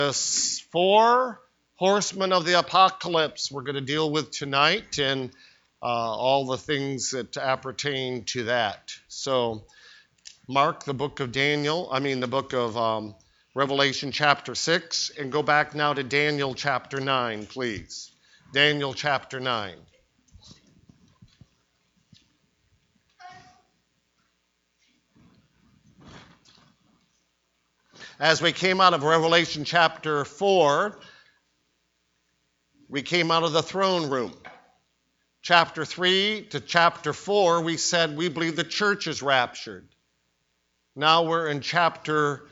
Four horsemen of the apocalypse we're going to deal with tonight, and all the things that appertain to that. So mark the book of the book of Revelation chapter 6, and go back now to Daniel chapter 9, please. Daniel chapter 9. As we came out of Revelation chapter 4, we came out of the throne room. Chapter 3 to chapter 4, we said we believe the church is raptured. Now we're in chapter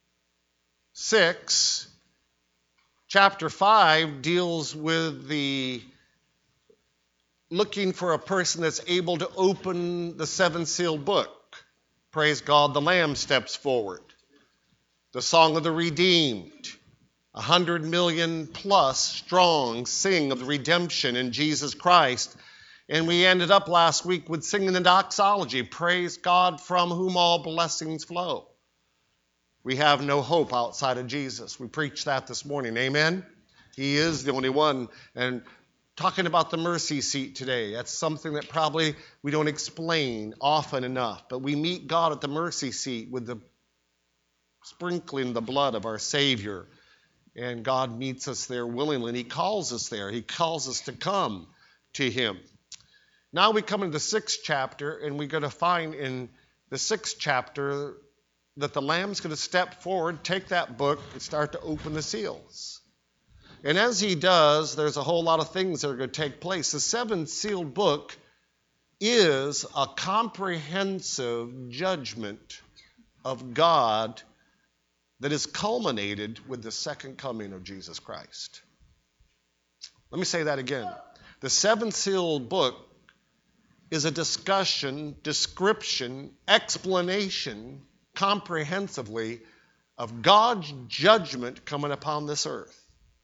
6. Chapter 5 deals with the looking for a person that's able to open the seven-sealed book. Praise God, the Lamb steps forward. The song of the redeemed. 100 million plus strong sing of the redemption in Jesus Christ. And we ended up last week with singing the doxology, praise God from whom all blessings flow. We have no hope outside of Jesus. We preached that this morning, amen? He is the only one. And talking about the mercy seat today, that's something that probably we don't explain often enough. But we meet God at the mercy seat with the sprinkling the blood of our Savior. And God meets us there willingly, and He calls us there. He calls us to come to Him. Now we come into the 6th chapter, and we're going to find in the 6th chapter that the Lamb's going to step forward, take that book, and start to open the seals. And as He does, there's a whole lot of things that are going to take place. The seven-sealed book is a comprehensive judgment of God that is culminated with the second coming of Jesus Christ. Let me say that again. The seven-sealed book is a discussion, description, explanation, comprehensively, of God's judgment coming upon this earth.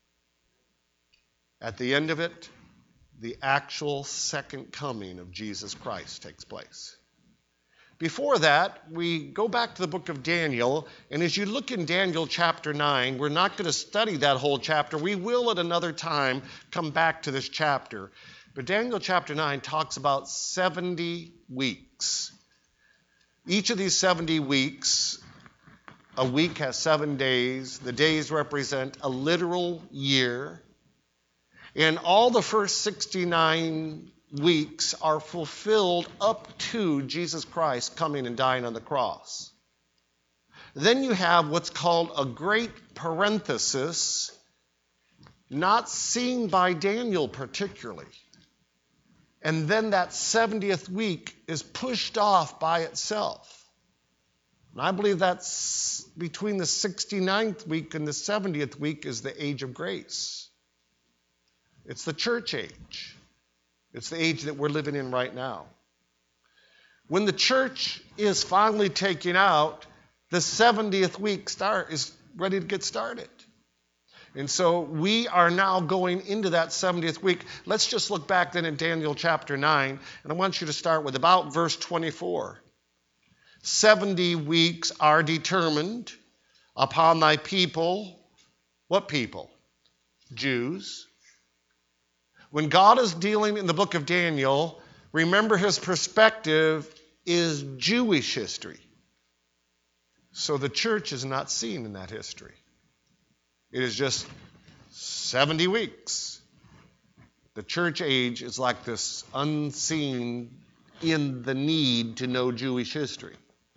At the end of it, the actual second coming of Jesus Christ takes place. Before that, we go back to the book of Daniel, and as you look in Daniel chapter 9, we're not going to study that whole chapter. We will at another time come back to this chapter. But Daniel chapter 9 talks about 70 weeks. Each of these 70 weeks, a week has 7 days. The days represent a literal year. And all the first 69 weeks are fulfilled up to Jesus Christ coming and dying on the cross. Then you have what's called a great parenthesis, not seen by Daniel particularly. And then that 70th week is pushed off by itself. And I believe that's between the 69th week and the 70th week is the age of grace. It's the church age. It's the age that we're living in right now. When the church is finally taken out, the 70th week is ready to get started. And so we are now going into that 70th week. Let's just look back then in Daniel chapter 9, and I want you to start with about verse 24. 70 weeks are determined upon thy people. What people? Jews. When God is dealing in the book of Daniel, remember His perspective is Jewish history. So the church is not seen in that history. It is just 70 weeks. The church age is like this unseen in the need to know Jewish history.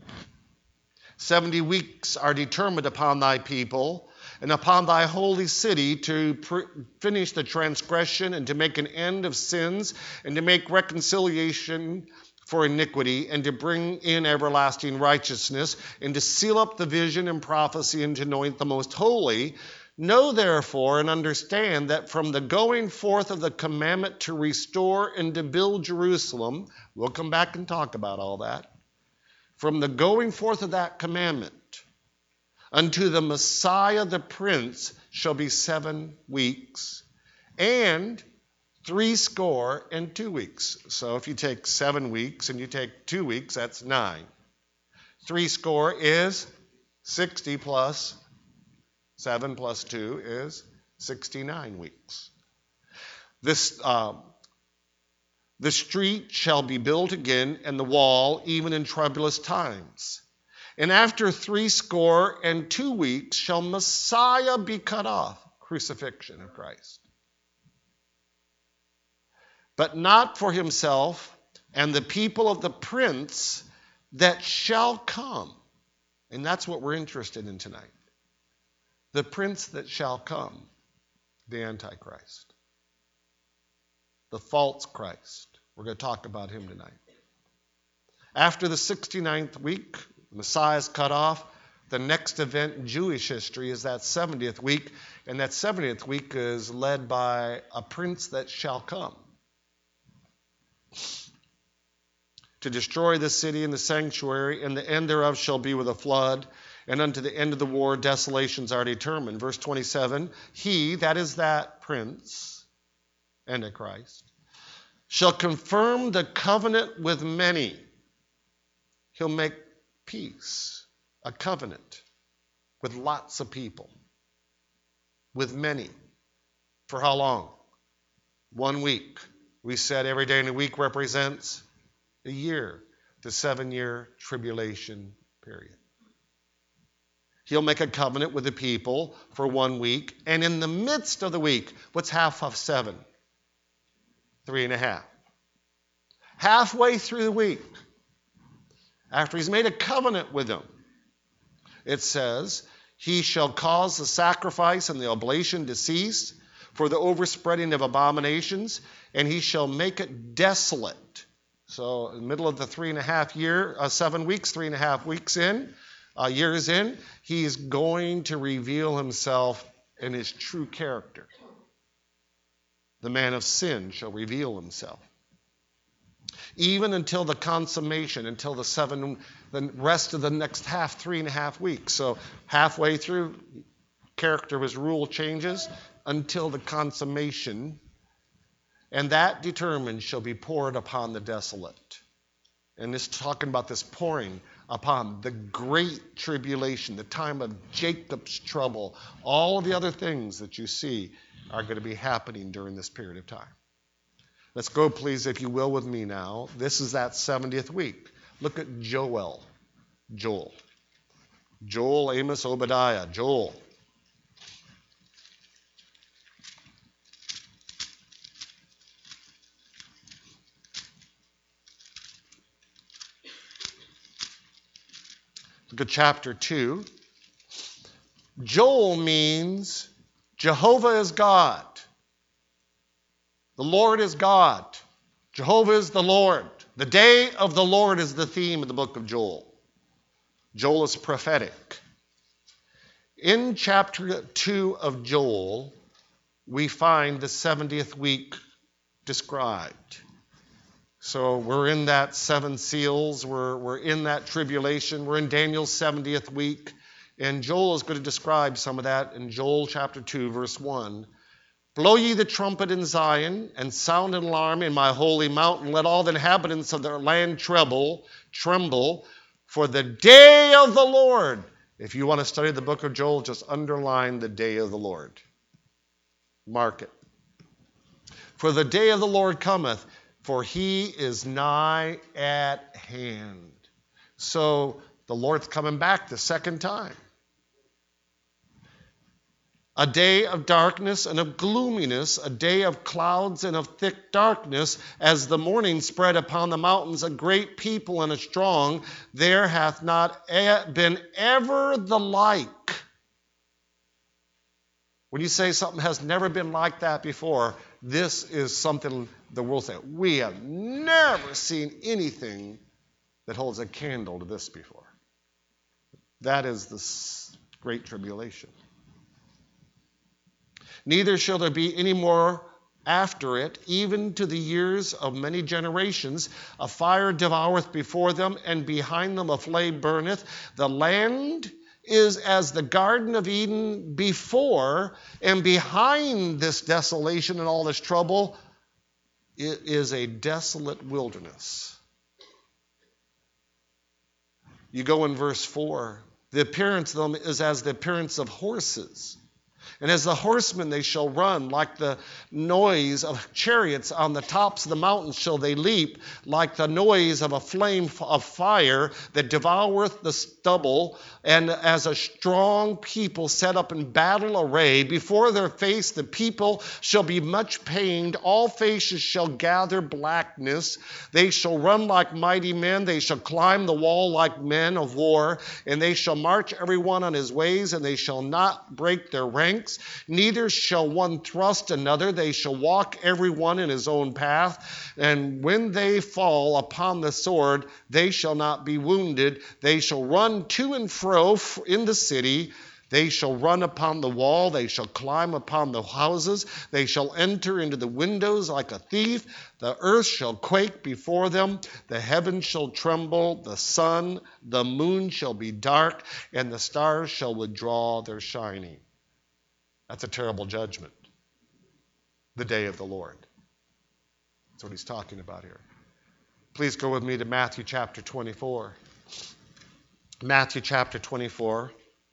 70 weeks are determined upon thy people and upon thy holy city to finish the transgression and to make an end of sins and to make reconciliation for iniquity and to bring in everlasting righteousness and to seal up the vision and prophecy and to anoint the most holy. Know therefore and understand that from the going forth of the commandment to restore and to build Jerusalem, we'll come back and talk about all that, from the going forth of that commandment unto the Messiah the Prince shall be 7 weeks, and 62 weeks. So if you take 7 weeks and you take 2 weeks, that's 9. 60 is 60 plus 7 plus 2 is 69 weeks. The street shall be built again, and the wall, even in troublous times. And after 62 weeks shall Messiah be cut off, crucifixion of Christ. But not for himself and the people of the prince that shall come. And that's what we're interested in tonight. The prince that shall come, the Antichrist. The false Christ. We're going to talk about him tonight. After the 69th week, Messiah is cut off. The next event in Jewish history is that 70th week, and that 70th week is led by a prince that shall come to destroy the city and the sanctuary, and the end thereof shall be with a flood, and unto the end of the war desolations are determined. Verse 27, he, that is that prince, Antichrist, shall confirm the covenant with many. He'll make peace, a covenant with lots of people, with many. For how long? 1 week. We said every day in a week represents a year, the 7-year tribulation period. He'll make a covenant with the people for 1 week, and in the midst of the week, what's half of 7? 3.5. Halfway through the week, after he's made a covenant with them, it says, he shall cause the sacrifice and the oblation to cease for the overspreading of abominations, and he shall make it desolate. So in the middle of the 3.5 year, 7 weeks, 3.5 weeks in, years in, he's going to reveal himself in his true character. The man of sin shall reveal himself. Even until the consummation, until the rest of the next 3.5 weeks. So halfway through, character of his rule changes until the consummation. And that determined shall be poured upon the desolate. And it's talking about this pouring upon the great tribulation, the time of Jacob's trouble. All of the other things that you see are going to be happening during this period of time. Let's go, please, if you will, with me now. This is that 70th week. Look at Joel. Joel, Amos, Obadiah. Joel. Look at chapter 2. Joel means Jehovah is God. The Lord is God. Jehovah is the Lord. The day of the Lord is the theme of the book of Joel. Joel is prophetic. In chapter 2 of Joel, we find the 70th week described. So we're in that 7 seals. We're in that tribulation. We're in Daniel's 70th week. And Joel is going to describe some of that in Joel chapter 2, verse 1. Blow ye the trumpet in Zion, and sound an alarm in my holy mountain. Let all the inhabitants of the land tremble, for the day of the Lord. If you want to study the book of Joel, just underline the day of the Lord. Mark it. For the day of the Lord cometh, for he is nigh at hand. So the Lord's coming back the second time. A day of darkness and of gloominess, a day of clouds and of thick darkness, as the morning spread upon the mountains, a great people and a strong, there hath not been ever the like. When you say something has never been like that before, this is something the world says. We have never seen anything that holds a candle to this before. That is the great tribulation. Neither shall there be any more after it, even to the years of many generations. A fire devoureth before them, and behind them a flame burneth. The land is as the Garden of Eden before, and behind this desolation and all this trouble, it is a desolate wilderness. You go in verse 4. The appearance of them is as the appearance of horses. And as the horsemen they shall run, like the noise of chariots on the tops of the mountains shall they leap, like the noise of a flame of fire that devoureth the stubble, and as a strong people set up in battle array. Before their face the people shall be much pained, all faces shall gather blackness. They shall run like mighty men, they shall climb the wall like men of war, and they shall march every one on his ways, and they shall not break their ranks. Neither shall one thrust another. They shall walk every one in his own path. And when they fall upon the sword, they shall not be wounded. They shall run to and fro in the city. They shall run upon the wall. They shall climb upon the houses. They shall enter into the windows like a thief. The earth shall quake before them. The heavens shall tremble. The sun, the moon shall be dark, and the stars shall withdraw their shining. That's a terrible judgment. The day of the Lord. That's what he's talking about here. Please go with me to Matthew chapter 24. Matthew chapter 24.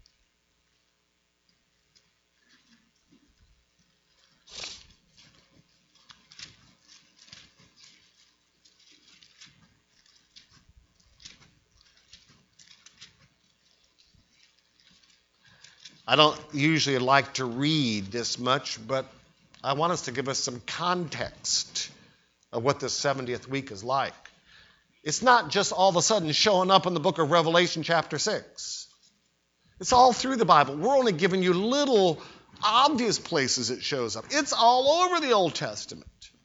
I don't usually like to read this much, but I want us to give us some context of what this 70th week is like. It's not just all of a sudden showing up in the book of Revelation chapter 6. It's all through the Bible. We're only giving you little obvious places it shows up. It's all over the Old Testament.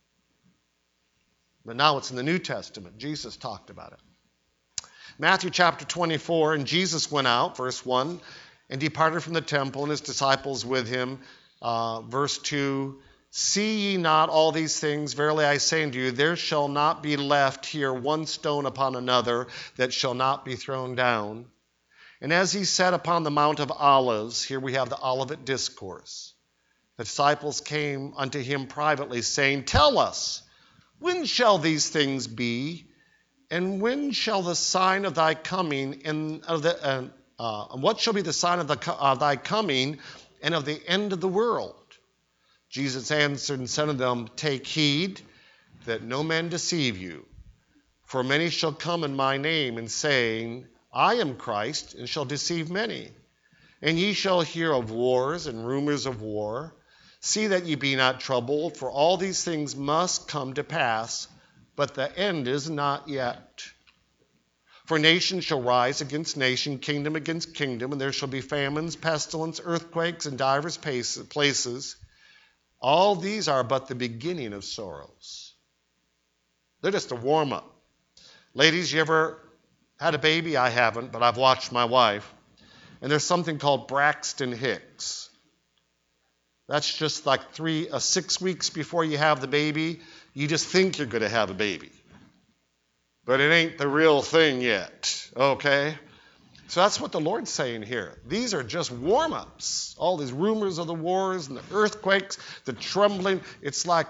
But now it's in the New Testament. Jesus talked about it. Matthew chapter 24, and Jesus went out, verse 1, and departed from the temple, and his disciples with him. Verse 2, see ye not all these things? Verily I say unto you, there shall not be left here one stone upon another that shall not be thrown down. And as he sat upon the Mount of Olives, here we have the Olivet Discourse, the disciples came unto him privately, saying, tell us, when shall these things be? And when shall the sign of thy coming what shall be the sign of thy coming and of the end of the world? Jesus answered and said unto them, take heed that no man deceive you. For many shall come in my name, and saying, I am Christ, and shall deceive many. And ye shall hear of wars and rumors of war. See that ye be not troubled, for all these things must come to pass, but the end is not yet. For nation shall rise against nation, kingdom against kingdom, and there shall be famines, pestilence, earthquakes, in divers places. All these are but the beginning of sorrows. They're just a warm-up. Ladies, you ever had a baby? I haven't, but I've watched my wife. And there's something called Braxton Hicks. That's just like 6 weeks before you have the baby. You just think you're going to have a baby. But it ain't the real thing yet, okay? So that's what the Lord's saying here. These are just warm-ups. All these rumors of the wars and the earthquakes, the trembling. It's like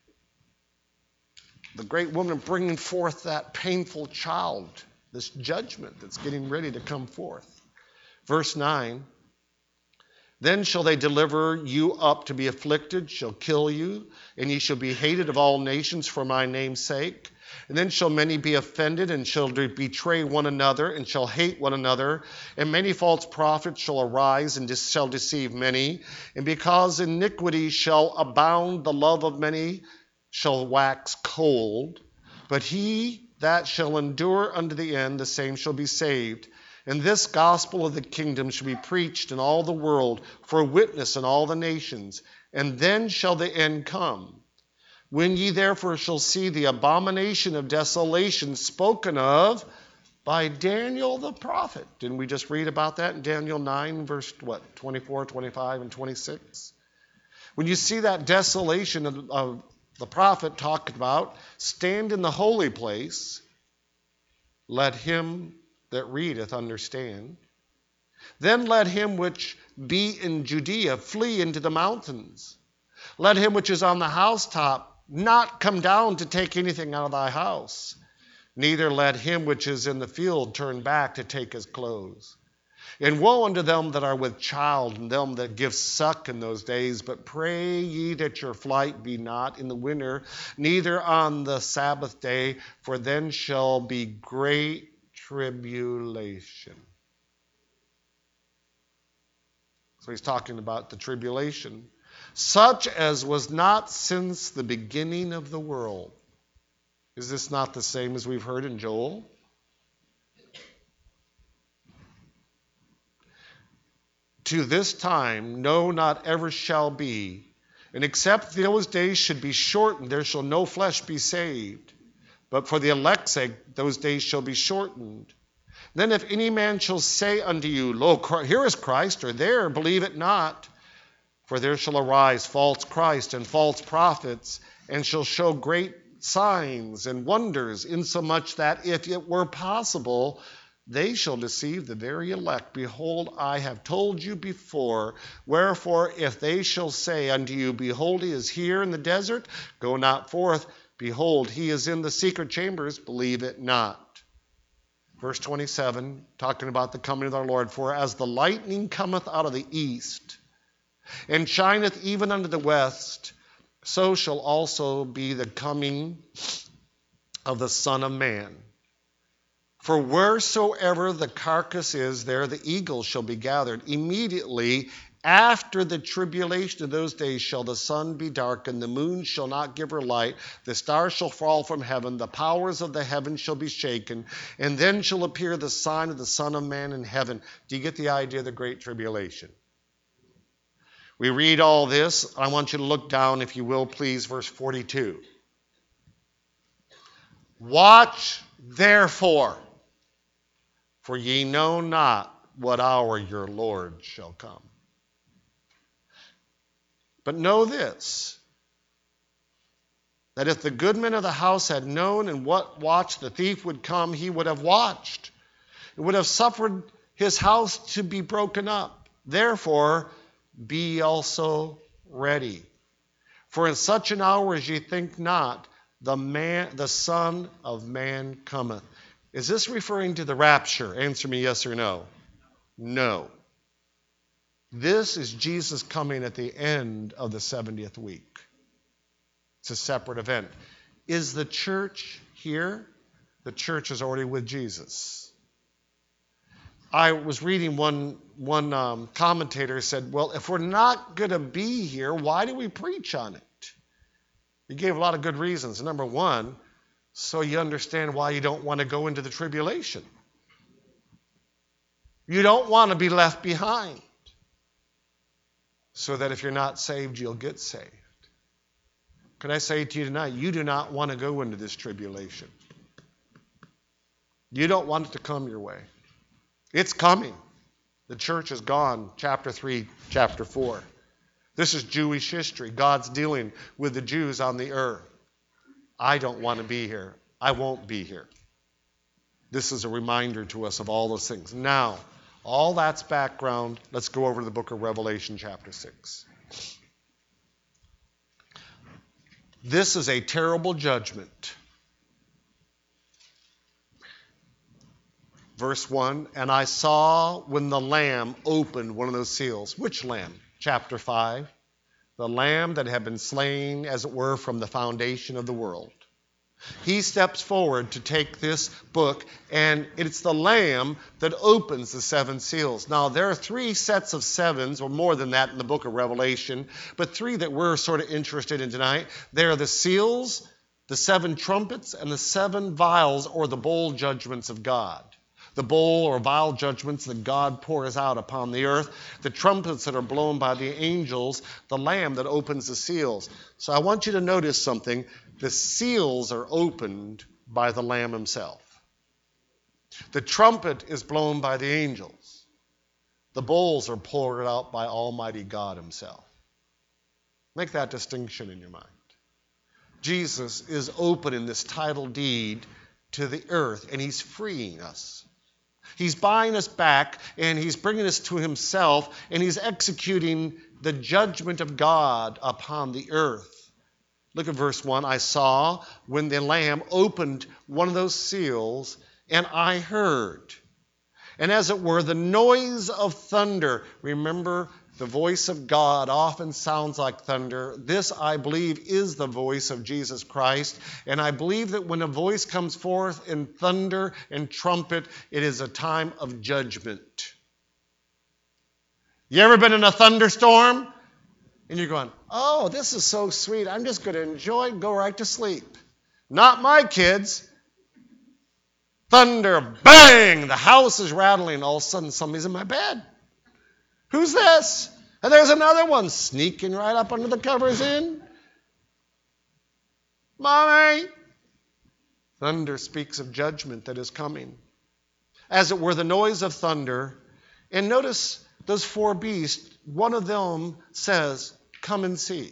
the great woman bringing forth that painful child, this judgment that's getting ready to come forth. Verse 9, then shall they deliver you up to be afflicted, shall kill you, and ye shall be hated of all nations for my name's sake. And then shall many be offended, and shall betray one another, and shall hate one another. And many false prophets shall arise, and shall deceive many. And because iniquity shall abound, the love of many shall wax cold. But he that shall endure unto the end, the same shall be saved. And this gospel of the kingdom shall be preached in all the world for a witness in all the nations. And then shall the end come. When ye therefore shall see the abomination of desolation spoken of by Daniel the prophet. Didn't we just read about that in Daniel 9, verse 24, 25, and 26? When you see that desolation of the prophet talked about, stand in the holy place, let him that readeth understand. Then let him which be in Judea flee into the mountains. Let him which is on the housetop not come down to take anything out of thy house. Neither let him which is in the field turn back to take his clothes. And woe unto them that are with child, and them that give suck in those days. But pray ye that your flight be not in the winter, neither on the Sabbath day, for then shall be great tribulation. So he's talking about the tribulation, such as was not since the beginning of the world. Is this not the same as we've heard in Joel? To this time, no, not ever shall be. And except those days should be shortened, there shall no flesh be saved. But for the elect's sake, those days shall be shortened. Then if any man shall say unto you, Lo, here is Christ, or there, believe it not. For there shall arise false Christ and false prophets, and shall show great signs and wonders, insomuch that if it were possible, they shall deceive the very elect. Behold, I have told you before. Wherefore, if they shall say unto you, Behold, he is here in the desert, go not forth. Behold, he is in the secret chambers, believe it not. Verse 27, talking about the coming of our Lord. For as the lightning cometh out of the east, and shineth even unto the west, so shall also be the coming of the Son of Man. For wheresoever the carcass is, there the eagles shall be gathered. Immediately after the tribulation of those days shall the sun be darkened, the moon shall not give her light, the stars shall fall from heaven, the powers of the heavens shall be shaken, and then shall appear the sign of the Son of Man in heaven. Do you get the idea of the great tribulation? We read all this. I want you to look down, if you will, please, verse 42. Watch therefore, for ye know not what hour your Lord shall come. But know this, that if the goodman of the house had known in what watch the thief would come, he would have watched. It would have suffered his house to be broken up. Therefore, be also ready. For in such an hour as ye think not, the Son of Man cometh. Is this referring to the rapture? Answer me yes or no. No. This is Jesus coming at the end of the 70th week. It's a separate event. Is the church here? The church is already with Jesus. I was reading one commentator said, well, if we're not going to be here, why do we preach on it? He gave a lot of good reasons. Number one, so you understand why you don't want to go into the tribulation. You don't want to be left behind. So that if you're not saved, you'll get saved. Can I say to you tonight, you do not want to go into this tribulation. You don't want it to come your way. It's coming. The church is gone. Chapter 3, chapter 4. This is Jewish history. God's dealing with the Jews on the earth. I don't want to be here. I won't be here. This is a reminder to us of all those things. Now, all that's background. Let's go over to the book of Revelation, chapter 6. This is a terrible judgment. Verse 1, and I saw when the Lamb opened one of those seals. Which Lamb? Chapter 5. The Lamb that had been slain, as it were, from the foundation of the world. He steps forward to take this book, and it's the Lamb that opens the 7 seals. Now, there are 3 sets of 7s, or more than that in the book of Revelation, but 3 that we're sort of interested in tonight. They are the seals, the 7 trumpets, and the 7 vials, or the bowl judgments of God. The bowl or vial judgments that God pours out upon the earth, the trumpets that are blown by the angels, the Lamb that opens the seals. So I want you to notice something. The seals are opened by the Lamb himself. The trumpet is blown by the angels. The bowls are poured out by Almighty God himself. Make that distinction in your mind. Jesus is opening this title deed to the earth, and he's freeing us. He's buying us back, and he's bringing us to himself, and he's executing the judgment of God upon the earth. Look at verse 1. I saw when the Lamb opened one of those seals, and I heard. And as it were, the noise of thunder. Remember, the voice of God often sounds like thunder. This, I believe, is the voice of Jesus Christ. And I believe that when a voice comes forth in thunder and trumpet, it is a time of judgment. You ever been in a thunderstorm? And you're going, oh, this is so sweet. I'm just going to enjoy and go right to sleep. Not my kids. Thunder, bang, the house is rattling. All of a sudden, somebody's in my bed. Who's this? And there's another one sneaking right up under the covers in. Mommy. Thunder speaks of judgment that is coming. As it were, the noise of thunder. And notice those four beasts, one of them says, come and see.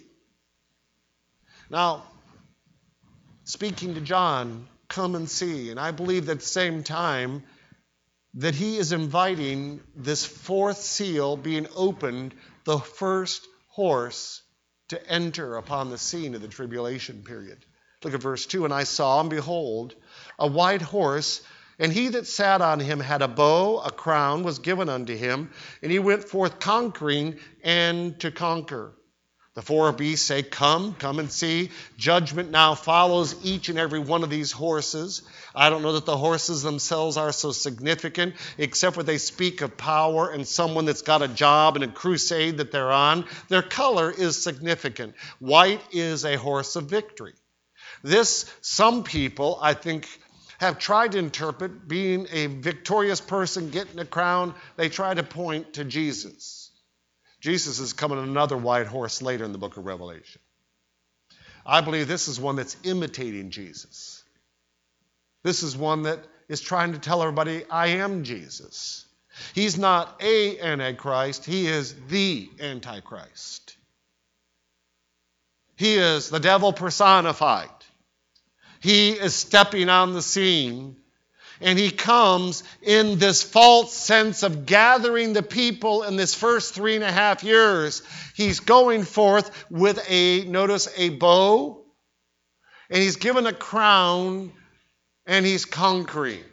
Now, speaking to John, come and see. And I believe at the same time that he is inviting this fourth seal being opened, the first horse to enter upon the scene of the tribulation period. Look at verse 2. And I saw, and behold, a white horse, and he that sat on him had a bow, a crown was given unto him, and he went forth conquering and to conquer. The four beasts say, come and see. Judgment now follows each and every one of these horses. I don't know that the horses themselves are so significant, except for they speak of power and someone that's got a job and a crusade that they're on. Their color is significant. White is a horse of victory. This, some people, I think, have tried to interpret being a victorious person, getting a crown. They try to point to Jesus. Jesus is coming on another white horse later in the book of Revelation. I believe this is one that's imitating Jesus. This is one that is trying to tell everybody, I am Jesus. He's not a Antichrist. He is the Antichrist. He is the devil personified. He is stepping on the scene. And he comes in this false sense of gathering the people in this first 3.5 years. He's going forth with a bow, and he's given a crown, and he's conquering.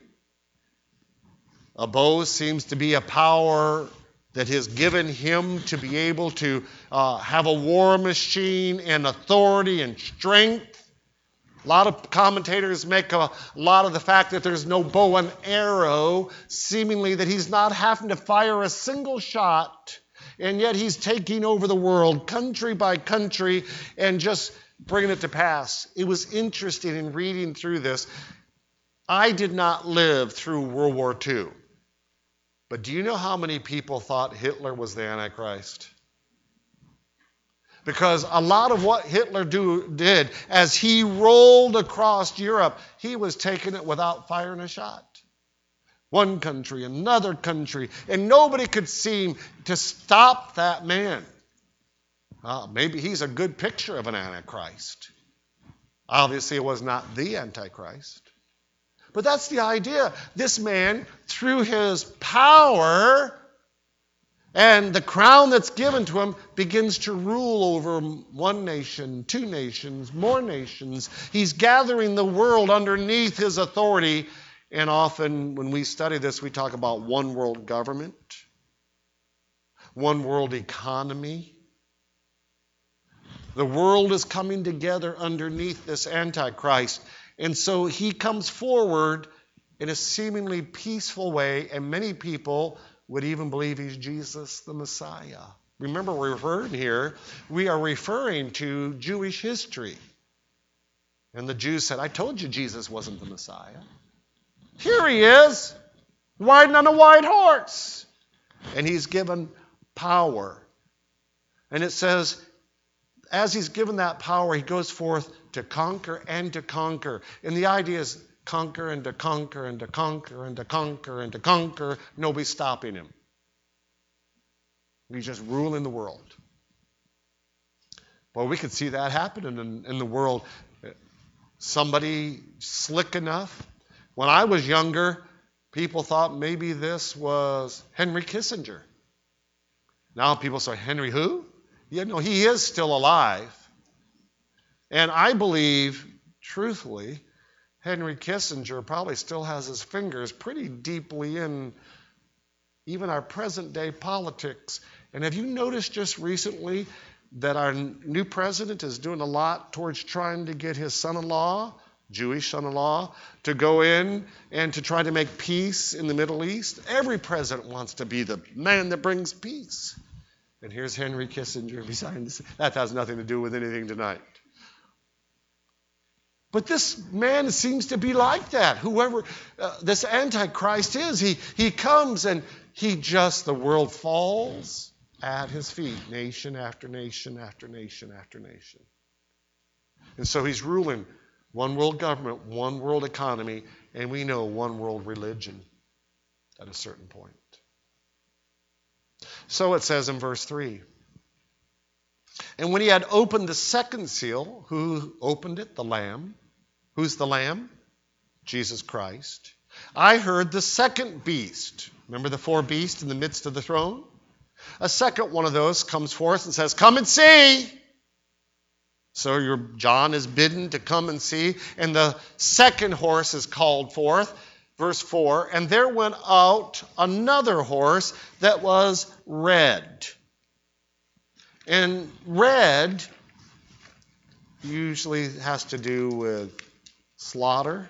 A bow seems to be a power that has given him to be able to have a war machine and authority and strength. A lot of commentators make a lot of the fact that there's no bow and arrow, seemingly that he's not having to fire a single shot, and yet he's taking over the world, country by country, and just bringing it to pass. It was interesting in reading through this. I did not live through World War II, but do you know how many people thought Hitler was the Antichrist? Because a lot of what Hitler did, as he rolled across Europe, he was taking it without firing a shot. One country, another country, and nobody could seem to stop that man. Maybe he's a good picture of an Antichrist. Obviously, it was not the Antichrist. But that's the idea. This man, through his power and the crown that's given to him, begins to rule over one nation, two nations, more nations. He's gathering the world underneath his authority. And often when we study this, we talk about one world government, one world economy. The world is coming together underneath this Antichrist. And so he comes forward in a seemingly peaceful way, and many people would even believe he's Jesus the Messiah. Remember, we are referring to Jewish history. And the Jews said, I told you Jesus wasn't the Messiah. Here he is, riding on a white horse. And he's given power. And it says, as he's given that power, he goes forth to conquer and to conquer. And the idea is conquer and to conquer and to conquer and to conquer and to conquer. Nobody's stopping him. He's just ruling the world. Well, we could see that happening in the world. Somebody slick enough. When I was younger, people thought maybe this was Henry Kissinger. Now people say, Henry who? Yeah, no, he is still alive. And I believe, truthfully, Henry Kissinger probably still has his fingers pretty deeply in even our present day politics. And have you noticed just recently that our new president is doing a lot towards trying to get his son-in-law, Jewish son-in-law, to go in and to try to make peace in the Middle East? Every president wants to be the man that brings peace. And here's Henry Kissinger behind this. That has nothing to do with anything tonight. But this man seems to be like that. Whoever this Antichrist is, he comes and the world falls at his feet, nation after nation after nation after nation. And so he's ruling one world government, one world economy, and we know one world religion at a certain point. So it says in verse 3, and when he had opened the second seal, who opened it? The Lamb. Who's the Lamb? Jesus Christ. I heard the second beast. Remember the four beasts in the midst of the throne? A second one of those comes forth and says, come and see. So John is bidden to come and see. And the second horse is called forth. Verse 4, and there went out another horse that was red. And red usually has to do with slaughter,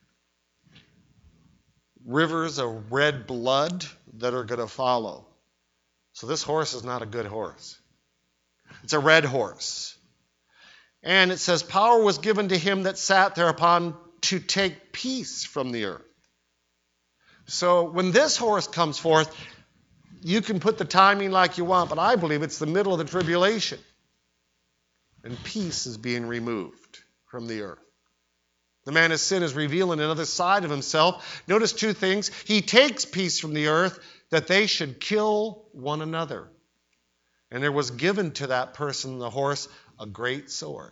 rivers of red blood that are going to follow. So this horse is not a good horse. It's a red horse. And it says, power was given to him that sat thereupon to take peace from the earth. So when this horse comes forth, you can put the timing like you want, but I believe it's the middle of the tribulation. And peace is being removed from the earth. The man of sin is revealing another side of himself. Notice two things. He takes peace from the earth that they should kill one another. And there was given to that person, the horse, a great sword.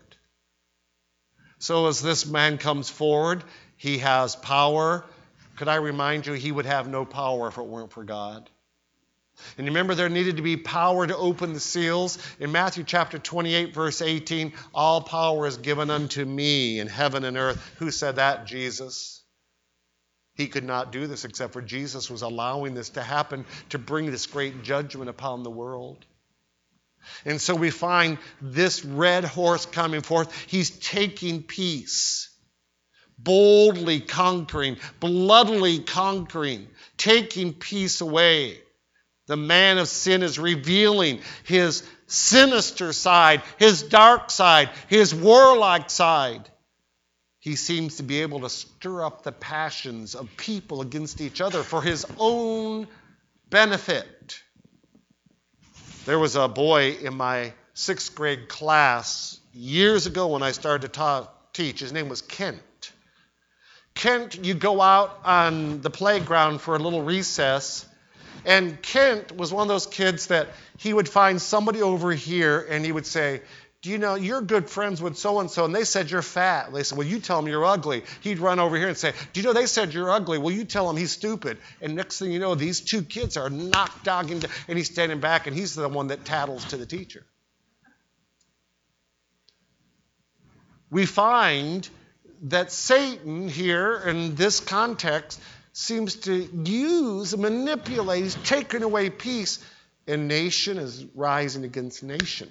So as this man comes forward, he has power. Could I remind you, he would have no power if it weren't for God. And remember, there needed to be power to open the seals. In Matthew chapter 28, verse 18, all power is given unto me in heaven and earth. Who said that? Jesus. He could not do this except for Jesus was allowing this to happen to bring this great judgment upon the world. And so we find this red horse coming forth. He's taking peace, boldly conquering, bloodily conquering, taking peace away. The man of sin is revealing his sinister side, his dark side, his warlike side. He seems to be able to stir up the passions of people against each other for his own benefit. There was a boy in my 6th grade class years ago when I started to teach. His name was Kent. Kent, you go out on the playground for a little recess, and Kent was one of those kids that he would find somebody over here and he would say, do you know, you're good friends with so-and-so, and they said you're fat. They said, well, you tell them you're ugly. He'd run over here and say, do you know they said you're ugly? Well, you tell him he's stupid. And next thing you know, these two kids are knocked dogging, and he's standing back, and he's the one that tattles to the teacher. We find that Satan here, in this context, seems to use, manipulate, he's taking away peace, and nation is rising against nation.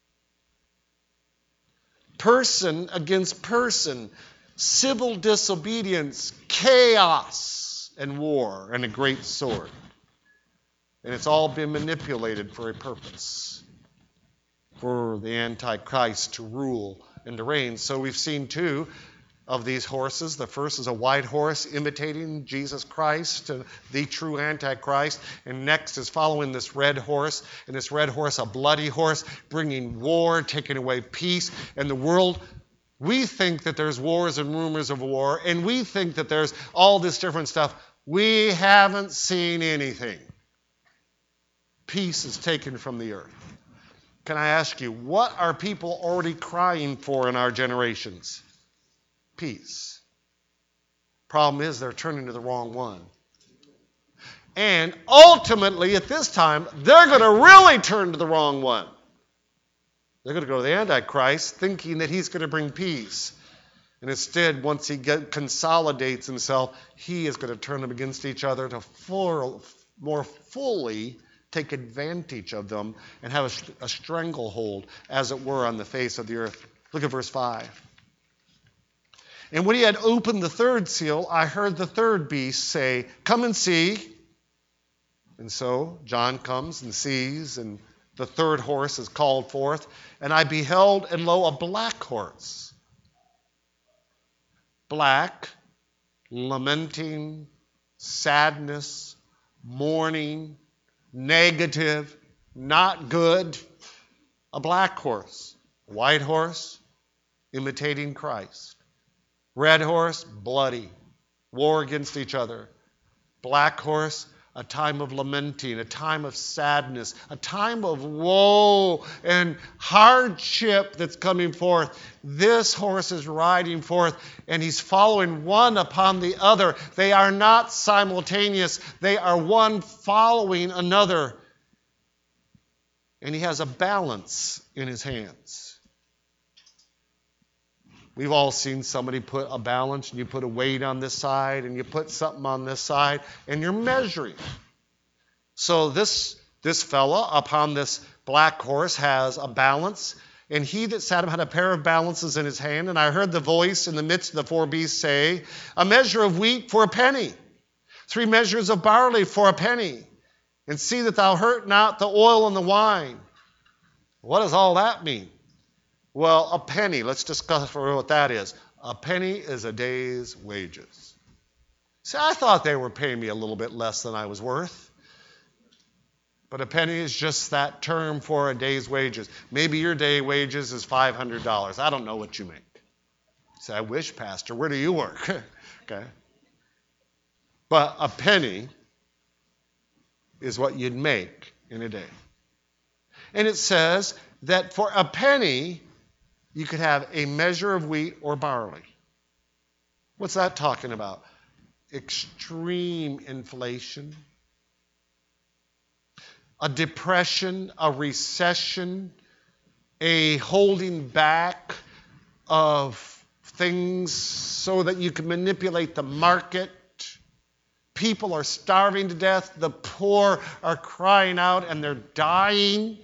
Person against person, civil disobedience, chaos, and war, and a great sword. And it's all been manipulated for a purpose, for the Antichrist to rule and to reign. So we've seen two of these horses. The first is a white horse imitating Jesus Christ, the true Antichrist. And next is following this red horse. And this red horse, a bloody horse, bringing war, taking away peace. And the world, we think that there's wars and rumors of war. And we think that there's all this different stuff. We haven't seen anything. Peace is taken from the earth. Can I ask you, what are people already crying for in our generations? Peace. Problem is they're turning to the wrong one. And ultimately at this time, they're going to really turn to the wrong one. They're going to go to the Antichrist thinking that he's going to bring peace. And instead, once he consolidates himself, he is going to turn them against each other to more fully take advantage of them and have a stranglehold, as it were, on the face of the earth. Look at verse 5. And when he had opened the third seal, I heard the third beast say, "Come and see." And so John comes and sees, and the third horse is called forth. And I beheld, and lo, a black horse. Black, lamenting, sadness, mourning, negative, not good. A black horse. White horse, imitating Christ. Red horse, bloody, war against each other. Black horse, a time of lamenting, a time of sadness, a time of woe and hardship that's coming forth. This horse is riding forth, and he's following one upon the other. They are not simultaneous. They are one following another. And he has a balance in his hands. We've all seen somebody put a balance, and you put a weight on this side, and you put something on this side, and you're measuring. So this fella upon this black horse has a balance, and he that sat him had a pair of balances in his hand, and I heard the voice in the midst of the four beasts say, "A measure of wheat for a penny, 3 measures of barley for a penny, and see that thou hurt not the oil and the wine." What does all that mean? Well, a penny, let's discuss what that is. A penny is a day's wages. See, I thought they were paying me a little bit less than I was worth. But a penny is just that term for a day's wages. Maybe your day wages is $500. I don't know what you make. You say, "I wish, Pastor. Where do you work?" Okay. But a penny is what you'd make in a day. And it says that for a penny, you could have a measure of wheat or barley. What's that talking about? Extreme inflation, a depression, a recession, a holding back of things so that you can manipulate the market. People are starving to death. The poor are crying out and they're dying.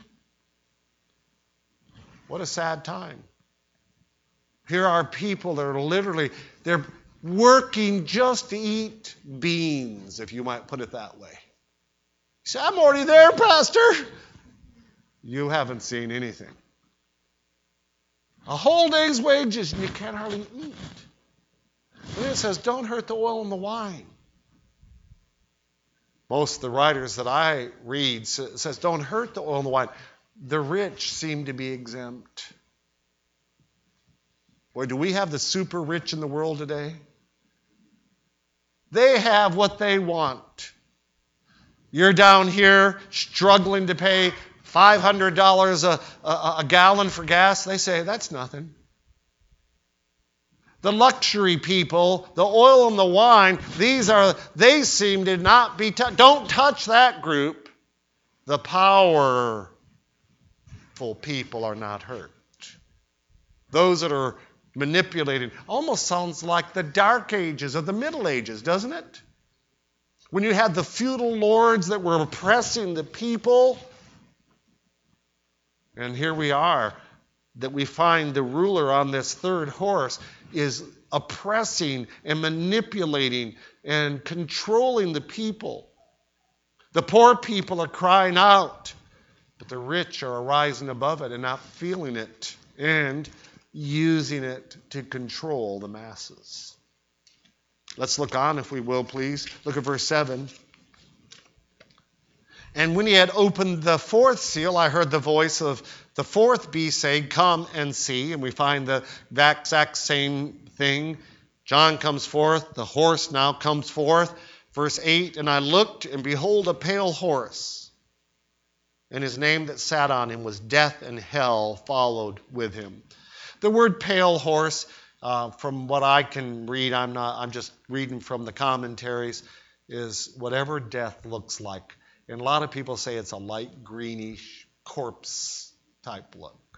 What a sad time. Here are people that are literally, they're working just to eat beans, if you might put it that way. You say, "I'm already there, Pastor." You haven't seen anything. A whole day's wages and you can't hardly eat. And it says, don't hurt the oil and the wine. Most of the writers that I read says, don't hurt the oil and the wine. The rich seem to be exempt. Boy, do we have the super rich in the world today? They have what they want. You're down here struggling to pay $500 a gallon for gas. They say, that's nothing. The luxury people, the oil and the wine, they seem to not be touched. Don't touch that group. The powerful people are not hurt. Those that are manipulated. Almost sounds like the Dark Ages or the Middle Ages, doesn't it? When you had the feudal lords that were oppressing the people. And here we are, that we find the ruler on this third horse is oppressing and manipulating and controlling the people. The poor people are crying out, but the rich are arising above it and not feeling it and using it to control the masses. Let's look on, if we will, please. Look at verse 7. And when he had opened the fourth seal, I heard the voice of the fourth beast saying, "Come and see." And we find the exact same thing. John comes forth. The horse now comes forth. Verse 8, and I looked, and behold, a pale horse. And his name that sat on him was Death, and hell followed with him. The word pale horse, from what I can read, I'm just reading from the commentaries, is whatever death looks like. And a lot of people say it's a light greenish corpse type look.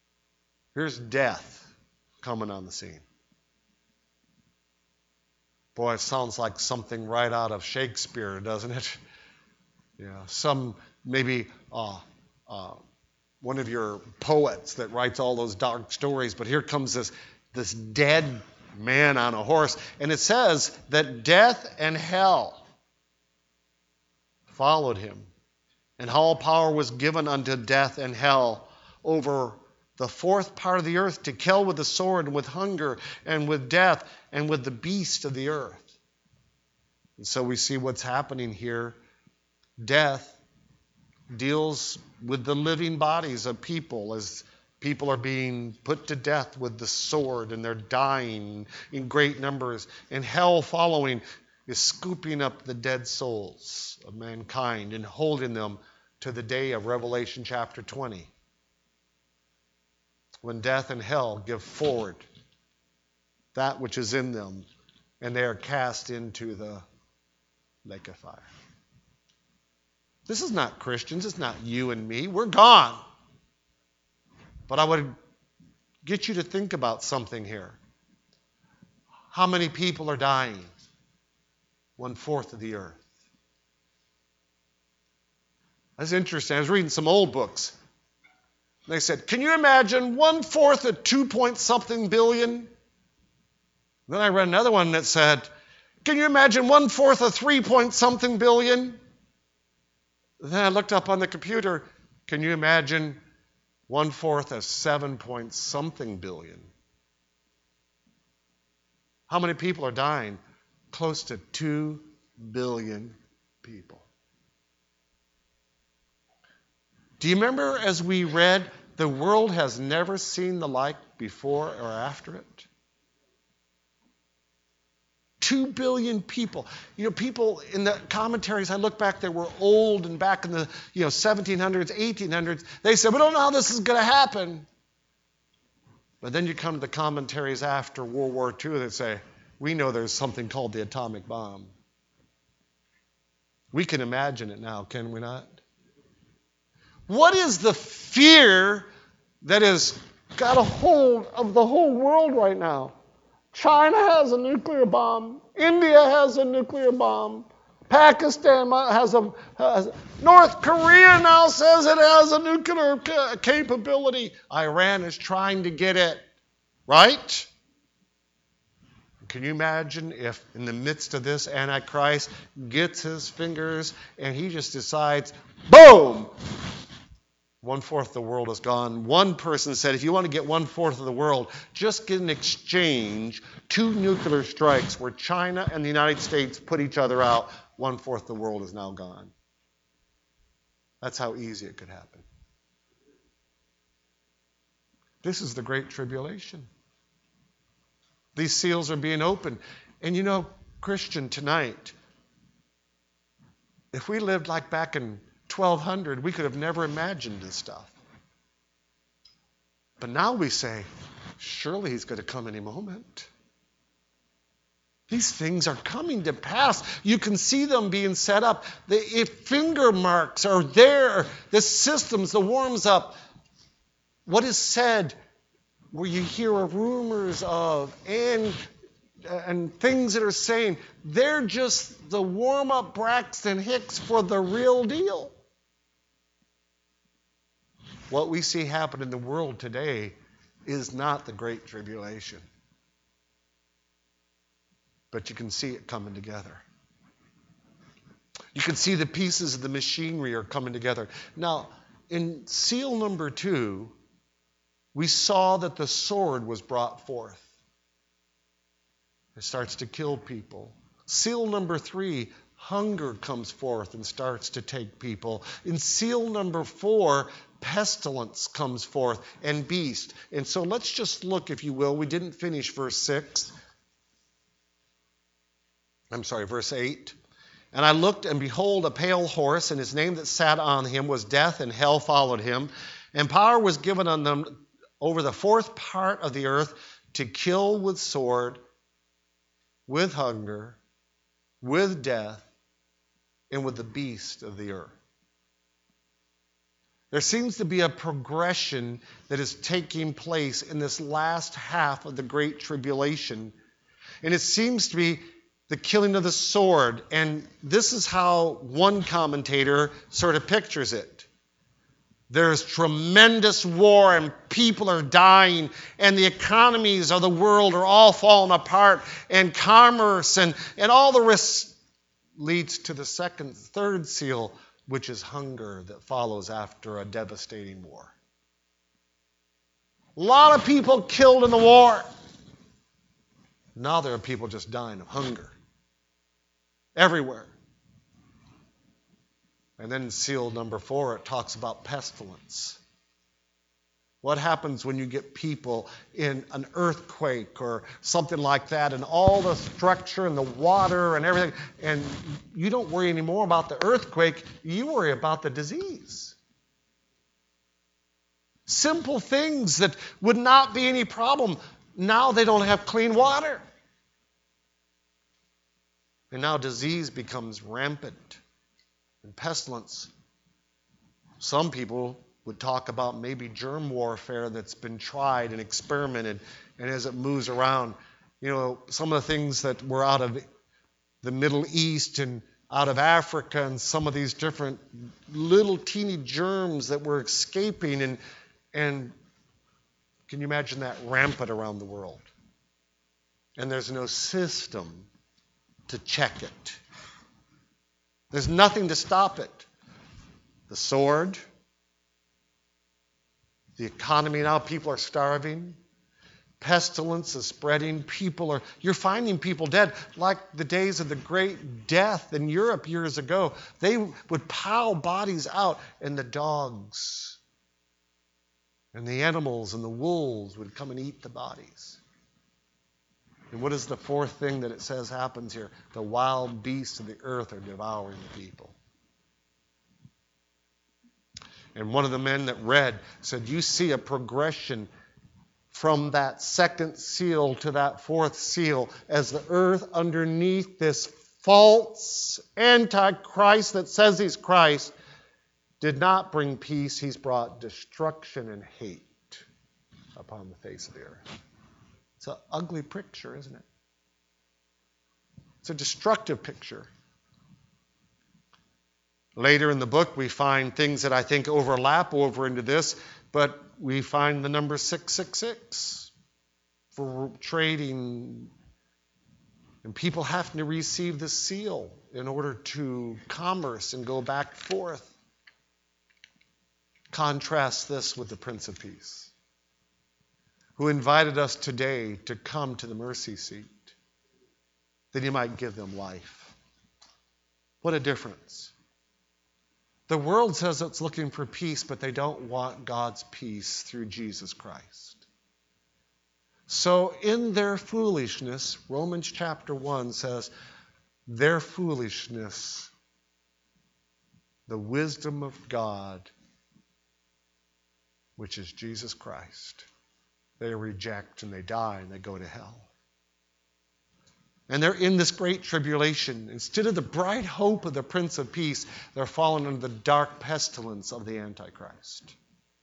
Here's death coming on the scene. Boy, it sounds like something right out of Shakespeare, doesn't it? Yeah, some maybe one of your poets that writes all those dark stories, but here comes this dead man on a horse, and it says that death and hell followed him, and all power was given unto death and hell over the fourth part of the earth to kill with the sword and with hunger and with death and with the beast of the earth. And so we see what's happening here. Death deals with the living bodies of people as people are being put to death with the sword and they're dying in great numbers. And hell following is scooping up the dead souls of mankind and holding them to the day of Revelation chapter 20. When death and hell give forward that which is in them, and they are cast into the lake of fire. This is not Christians. It's not you and me. We're gone. But I would get you to think about something here. How many people are dying? 1/4 of the earth. That's interesting. I was reading some old books. They said, can you imagine 1/4 of 2-point-something billion? Then I read another one that said, can you imagine 1/4 of 3-point-something billion? Then I looked up on the computer, can you imagine 1/4 of 7-point-something billion? How many people are dying? Close to 2 billion people. Do you remember as we read, the world has never seen the like before or after it? 2 billion people. You know, people in the commentaries, I look back, they were old and back in the 1700s, 1800s. They said, we don't know how this is going to happen. But then you come to the commentaries after World War II that say, we know there's something called the atomic bomb. We can imagine it now, can we not? What is the fear that has got a hold of the whole world right now? China has a nuclear bomb. India has a nuclear bomb. Pakistan has North Korea now says it has a nuclear capability. Iran is trying to get it, right? Can you imagine if in the midst of this Antichrist gets his fingers and he just decides, boom, 1/4 of the world is gone. One person said, if you want to get 1/4 of the world, just get in exchange 2 nuclear strikes where China and the United States put each other out. 1/4 of the world is now gone. That's how easy it could happen. This is the Great Tribulation. These seals are being opened. And you know, Christian, tonight, if we lived like back in 1200, we could have never imagined this stuff. But now we say, surely he's going to come any moment. These things are coming to pass. You can see them being set up. The finger marks are there. The systems, the warms up. What is said, where you hear rumors of, and things that are saying, they're just the warm-up Braxton Hicks for the real deal. What we see happen in the world today is not the Great Tribulation. But you can see it coming together. You can see the pieces of the machinery are coming together. Now, in seal number 2, we saw that the sword was brought forth. It starts to kill people. Seal number 3, hunger comes forth and starts to take people. In seal number 4, pestilence comes forth and beast. And so let's just look, if you will. We didn't finish verse 8. And I looked, and behold, a pale horse, and his name that sat on him was Death, and hell followed him. And power was given on them over the fourth part of the earth to kill with sword, with hunger, with death, and with the beast of the earth. There seems to be a progression that is taking place in this last half of the Great Tribulation. And it seems to be the killing of the sword. And this is how one commentator sort of pictures it. There's tremendous war and people are dying and the economies of the world are all falling apart and commerce and all the risks leads to the third seal, which is hunger that follows after a devastating war. A lot of people killed in the war. Now there are people just dying of hunger everywhere. And then in seal number 4, it talks about pestilence. What happens when you get people in an earthquake or something like that and all the structure and the water and everything, and you don't worry anymore about the earthquake, you worry about the disease. Simple things that would not be any problem. Now they don't have clean water. And now disease becomes rampant. And pestilence. Some people would talk about maybe germ warfare that's been tried and experimented, and as it moves around, some of the things that were out of the Middle East and out of Africa and some of these different little teeny germs that were escaping, and can you imagine that rampant around the world? And there's no system to check it. There's nothing to stop it. The sword, the economy now, people are starving. Pestilence is spreading. You're finding people dead. Like the days of the Great Death in Europe years ago. They would pile bodies out, and the dogs and the animals and the wolves would come and eat the bodies. And what is the fourth thing that it says happens here? The wild beasts of the earth are devouring the people. And one of the men that read said, you see a progression from that second seal to that fourth seal as the earth underneath this false antichrist that says he's Christ did not bring peace. He's brought destruction and hate upon the face of the earth. It's an ugly picture, isn't it? It's a destructive picture. Later in the book, we find things that I think overlap over into this, but we find the number 666 for trading and people having to receive the seal in order to commerce and go back and forth. Contrast this with the Prince of Peace, who invited us today to come to the mercy seat, that he might give them life. What a difference. The world says it's looking for peace, but they don't want God's peace through Jesus Christ. So in their foolishness, Romans chapter 1 says, their foolishness, the wisdom of God, which is Jesus Christ, they reject and they die and they go to hell. And they're in this great tribulation. Instead of the bright hope of the Prince of Peace, they're fallen under the dark pestilence of the Antichrist.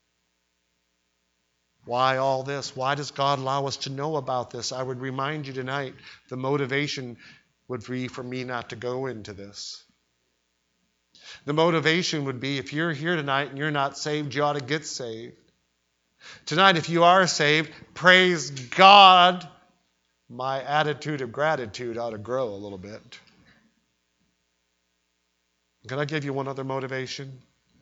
Why all this? Why does God allow us to know about this? I would remind you tonight, the motivation would be for me not to go into this. The motivation would be, if you're here tonight and you're not saved, you ought to get saved. Tonight, if you are saved, praise God. My attitude of gratitude ought to grow a little bit. Can I give you one other motivation?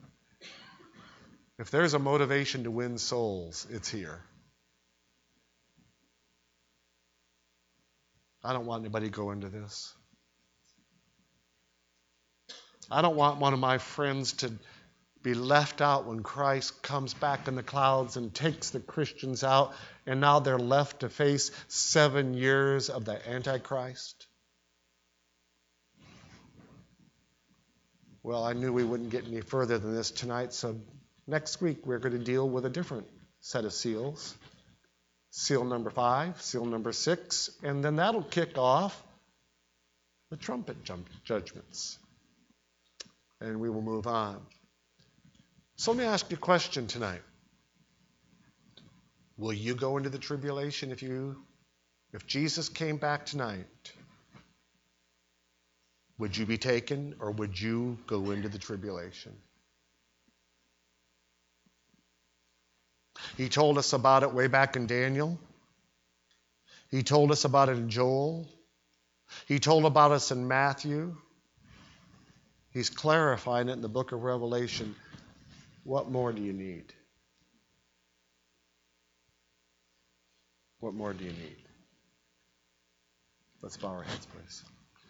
If there's a motivation to win souls, it's here. I don't want anybody to go into this. I don't want one of my friends to be left out when Christ comes back in the clouds and takes the Christians out, and now they're left to face 7 years of the Antichrist. Well, I knew we wouldn't get any further than this tonight, so next week we're going to deal with a different set of seals. Seal number 5, seal number 6, and then that'll kick off the trumpet judgments. And we will move on. So let me ask you a question tonight. Will you go into the tribulation if Jesus came back tonight? Would you be taken, or would you go into the tribulation? He told us about it way back in Daniel. He told us about it in Joel. He told about us in Matthew. He's clarifying it in the book of Revelation. What more do you need? What more do you need? Let's bow our heads, please.